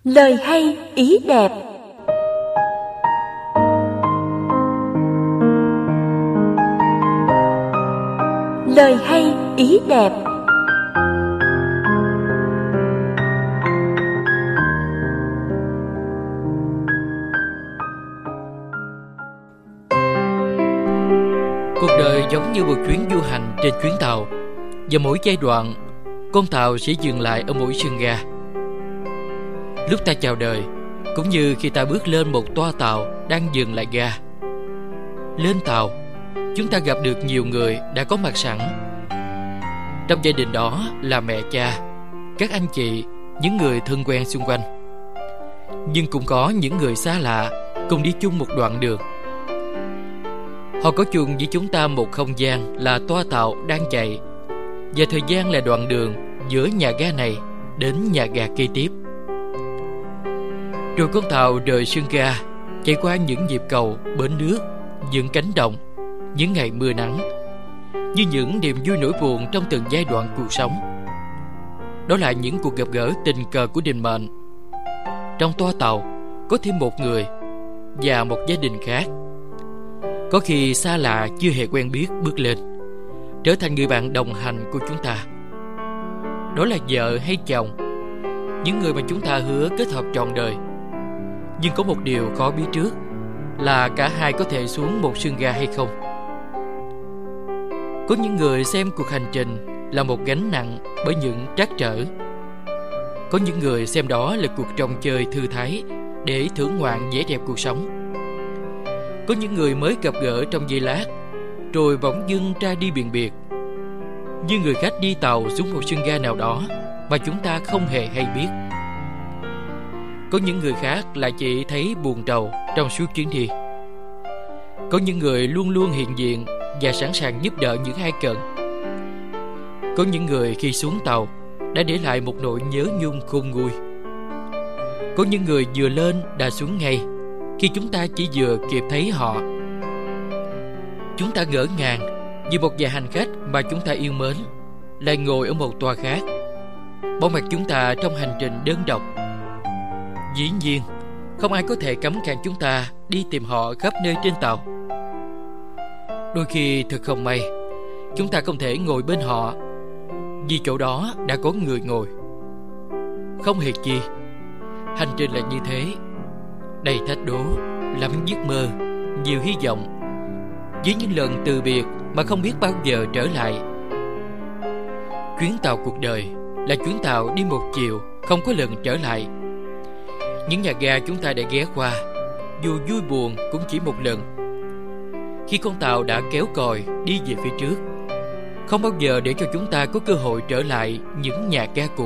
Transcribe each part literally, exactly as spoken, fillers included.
Lời hay ý đẹp. Lời hay ý đẹp. Cuộc đời giống như một chuyến du hành trên chuyến tàu, và mỗi giai đoạn, con tàu sẽ dừng lại ở mỗi sân ga. Lúc ta chào đời, cũng như khi ta bước lên một toa tàu đang dừng lại ga. Lên tàu, chúng ta gặp được nhiều người đã có mặt sẵn. Trong gia đình đó là mẹ cha, các anh chị, những người thân quen xung quanh. Nhưng cũng có những người xa lạ cùng đi chung một đoạn đường. Họ có chung với chúng ta một không gian là toa tàu đang chạy, và thời gian là đoạn đường giữa nhà ga này đến nhà ga kế tiếp. Rồi con tàu rời sân ga, chạy qua những nhịp cầu, bến nước, những cánh đồng, những ngày mưa nắng, như những niềm vui nỗi buồn trong từng giai đoạn cuộc sống. Đó là những cuộc gặp gỡ tình cờ của định mệnh. Trong toa tàu có thêm một người và một gia đình khác. Có khi xa lạ chưa hề quen biết bước lên, trở thành người bạn đồng hành của chúng ta. Đó là vợ hay chồng, những người mà chúng ta hứa kết hợp trọn đời. Nhưng có một điều khó biết trước là cả hai có thể xuống một sân ga hay không. Có những người xem cuộc hành trình là một gánh nặng bởi những trắc trở. Có những người xem đó là cuộc trò chơi thư thái để thưởng ngoạn vẻ đẹp cuộc sống. Có những người mới gặp gỡ trong giây lát, rồi bỗng dưng ra đi biệt biệt, như người khách đi tàu xuống một sân ga nào đó mà chúng ta không hề hay biết. Có những người khác lại chỉ thấy buồn rầu trong suốt chuyến đi. Có những người luôn luôn hiện diện và sẵn sàng giúp đỡ những ai cần. Có những người khi xuống tàu đã để lại một nỗi nhớ nhung khôn nguôi. Có những người vừa lên đã xuống ngay khi chúng ta chỉ vừa kịp thấy họ. Chúng ta ngỡ ngàng vì một vài hành khách mà chúng ta yêu mến lại ngồi ở một toa khác, bỏ mặc chúng ta trong hành trình đơn độc. Dĩ nhiên, không ai có thể cấm cản chúng ta đi tìm họ khắp nơi trên tàu. Đôi khi thật không may, chúng ta không thể ngồi bên họ vì chỗ đó đã có người ngồi. Không hề chi, hành trình là như thế, đầy thách đố, lắm giấc mơ, nhiều hy vọng, với những lần từ biệt mà không biết bao giờ trở lại. Chuyến tàu cuộc đời là chuyến tàu đi một chiều, không có lần trở lại. Những nhà ga chúng ta đã ghé qua, dù vui buồn cũng chỉ một lần. Khi con tàu đã kéo còi đi về phía trước, không bao giờ để cho chúng ta có cơ hội trở lại những nhà ga cũ.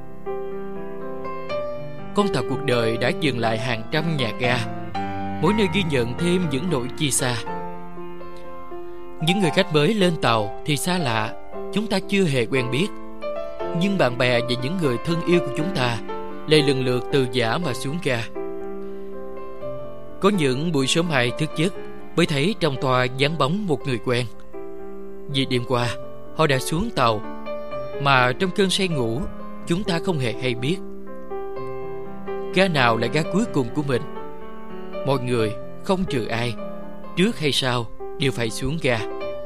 Con tàu cuộc đời đã dừng lại hàng trăm nhà ga, mỗi nơi ghi nhận thêm những nỗi chia xa. Những người khách mới lên tàu thì xa lạ, chúng ta chưa hề quen biết. Nhưng bạn bè và những người thân yêu của chúng ta lại lần lượt từ giã mà xuống ga. Có những buổi sớm mai thức giấc mới thấy trong toa vắng bóng một người quen. Vì đêm qua họ đã xuống tàu, mà trong cơn say ngủ chúng ta không hề hay biết. Ga nào là ga cuối cùng của mình? Mọi người, không trừ ai, trước hay sau đều phải xuống ga.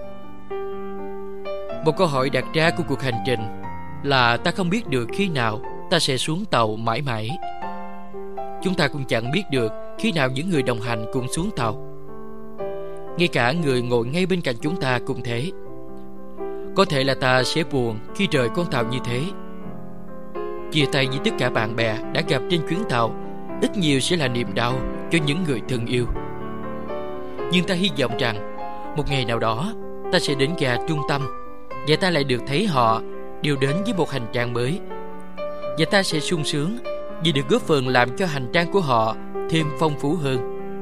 Một câu hỏi đặt ra của cuộc hành trình là ta không biết được khi nào ta sẽ xuống tàu mãi mãi. Chúng ta cũng chẳng biết được khi nào những người đồng hành cùng xuống tàu. Ngay cả người ngồi ngay bên cạnh chúng ta cũng thế. Có thể là ta sẽ buồn khi rời con tàu như thế. Chia tay với tất cả bạn bè đã gặp trên chuyến tàu ít nhiều sẽ là niềm đau cho những người thân yêu. Nhưng ta hy vọng rằng một ngày nào đó ta sẽ đến ga trung tâm, và ta lại được thấy họ đều đến với một hành trang mới. Và ta sẽ sung sướng vì được góp phần làm cho hành trang của họ thêm phong phú hơn.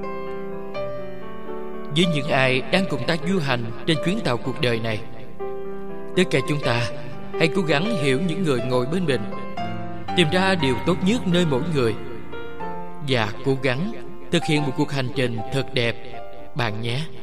Với những ai đang cùng ta du hành trên chuyến tàu cuộc đời này, tất cả chúng ta hãy cố gắng hiểu những người ngồi bên mình, tìm ra điều tốt nhất nơi mỗi người, và cố gắng thực hiện một cuộc hành trình thật đẹp bạn nhé.